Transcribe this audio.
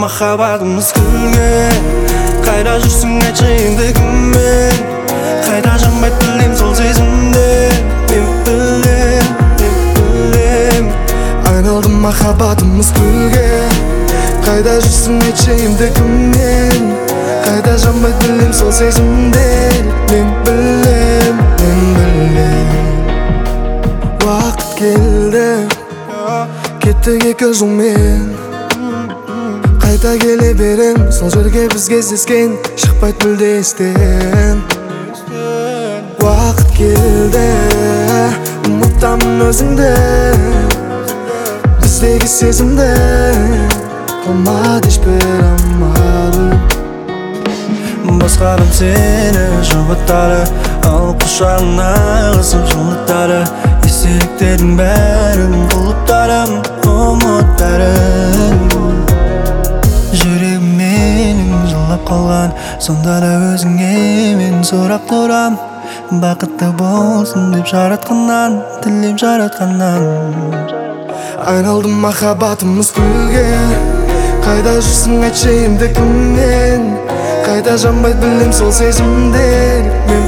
махаббатымыз күлге. Қайда жүрсің айтшы кіммен? Қайда жанбайды білем сол сезімде. Мен білем айналдым махаббатымыз күлге. Қайда жүрсің айтшы кіммен? Қайда жанбайды білем сол сезімде. Мен білем уақыт келді, кеттік 2 жылмен. Қайта келе берем сол жерге біз кездескен, шықпайды мүлде естен. Уақыт келді, ұмытамын өзіңді, біздегі сезімді. Қалмады ешбір амалым. Басқарым сені жұбаттары, ал құшағына ығысып жылыттары. Естеліктердің бәрін құлыптарым, ұмыттарым. Жүрегім менің жылап қалған, сонда да өзіңе мен сұрап тұрам. Бақытты болсын деп жаратқаннан, тілеп жаратқаннан. Айналдым махаббатымыз күлге. Қайда жүрсің айтшы кіммен? Қайда жанбайды білем сол сезімде.